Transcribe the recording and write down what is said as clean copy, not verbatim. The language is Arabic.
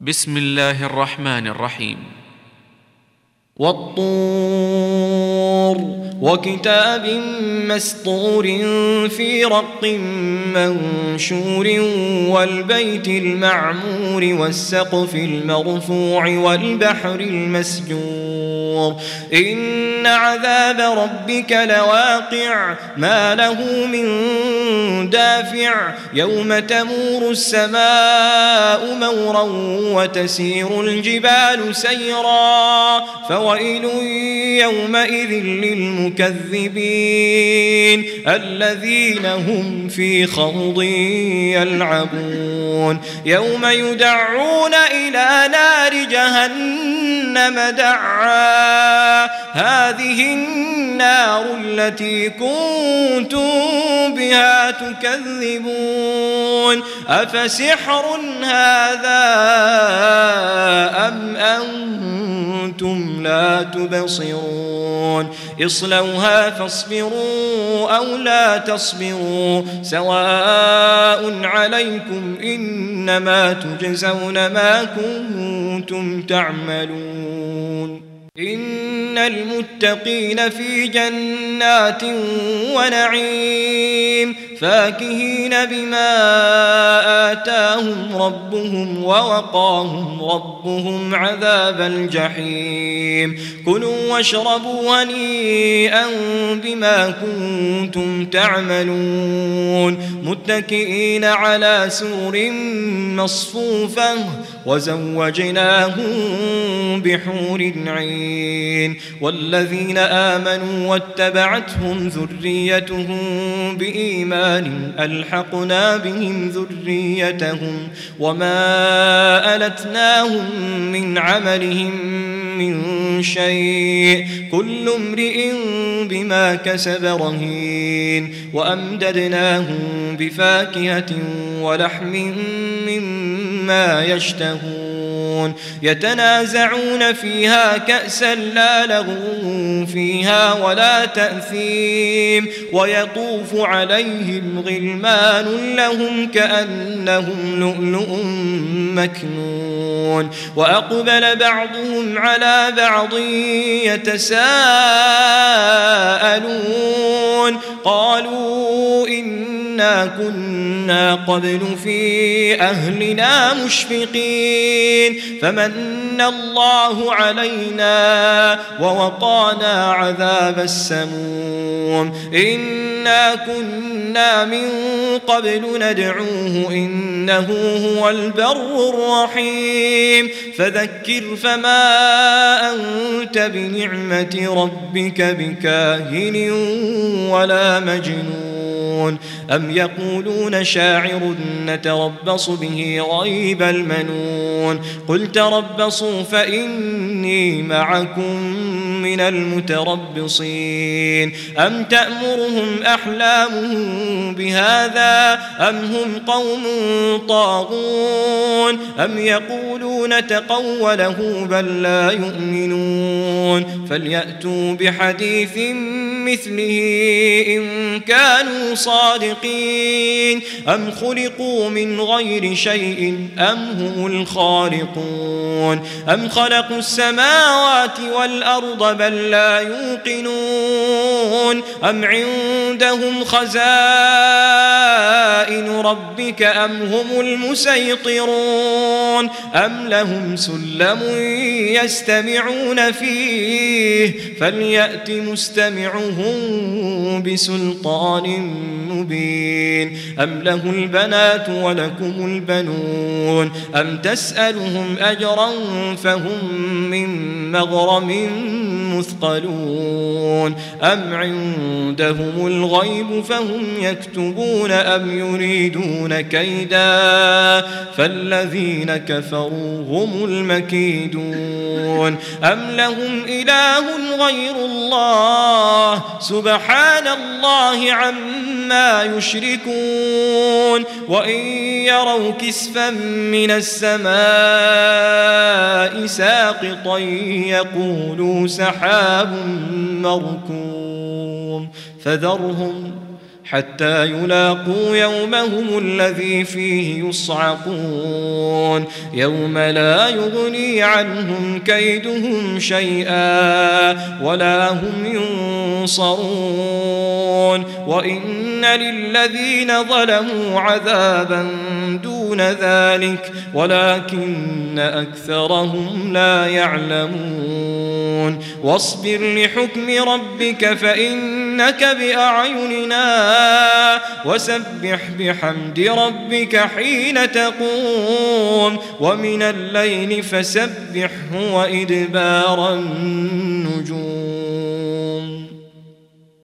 بسم الله الرحمن الرحيم. والطور وكتاب مسطور في رق منشور والبيت المعمور والسقف المرفوع والبحر المسجور إن عذاب ربك لواقع ما له من دافع يوم تمور السماء مورا وتسير الجبال سيرا فويل يومئذ للمكذبين الذين هم في خوض يلعبون يوم يدعون إلى نار جهنم دعا هذه النار التي كنتم بها تكذبون أفسحر هذا أم أنتم لا تبصرون اصلوها فاصبروا أو لا تصبروا سواء عليكم إنما تجزون ما كنتم تعملون إن المتقين في جنات ونعيم فاكهين بما آتاهم ربهم ووقاهم ربهم عذاب الجحيم كلوا واشربوا هنيئا بما كنتم تعملون متكئين على سرر مصفوفة وزوجناهم بحور عين والذين آمنوا واتبعتهم ذريتهم بإيمان ألحقنا بهم ذريتهم وما ألتناهم من عملهم من شيء كل امرئ بما كسب رهين وأمددناهم بفاكهة ولحم مما يشتهون يتنازعون فيها كأسا لا لغو فيها ولا تأثيم ويطوف عليهم غلمان لهم كأنهم لؤلؤ مكنون وأقبل بعضهم على بعض يتساءلون قالوا إنا كنا قبل في أهلنا مشفقين فمن الله علينا ووقانا عذاب السموم إنا كنا من قبل ندعوه إنه هو البر الرحيم فذكر فما أنت بنعمة ربك بكاهن ولا مجنون أم يقولون شاعر نتربص به ريب المنون قل تربصوا فإني معكم من المتربصين أم تأمرهم أحلامهم بهذا أم هم قوم طاغون أم يقولون تقوله بل لا يؤمنون فليأتوا بحديث مثله إن كانوا صادقين أم خلقوا من غير شيء أم هم الخالقون أم خلقوا السماوات والأرض بل لا يوقنون أم عندهم خزائن ربك أم هم المسيطرون أم لهم سلم يستمعون فيه فليأت مستمعهم بسلطان مبين أم له البنات ولكم البنون أم تسألهم أجرا فهم من مغرم مثقلون أم عندهم الغيب فهم يكتبون أم يريدون كيدا فالذين كفروا هم المكيدون أم لهم إله غير الله سبحان الله عما يشركون وإن يروا كسفا من السماء ساقطا يقولوا سحاب مركوم فذرهم حتى يلاقوا يومهم الذي فيه يصعقون يوم لا يغني عنهم كيدهم شيئا ولا هم ينصرون وإن للذين ظلموا عذابا دون ذلك ولكن أكثرهم لا يعلمون واصبر لحكم ربك فإنك بأعيننا وسبح بحمد ربك حين تقوم ومن الليل فسبحه وإدبار النجوم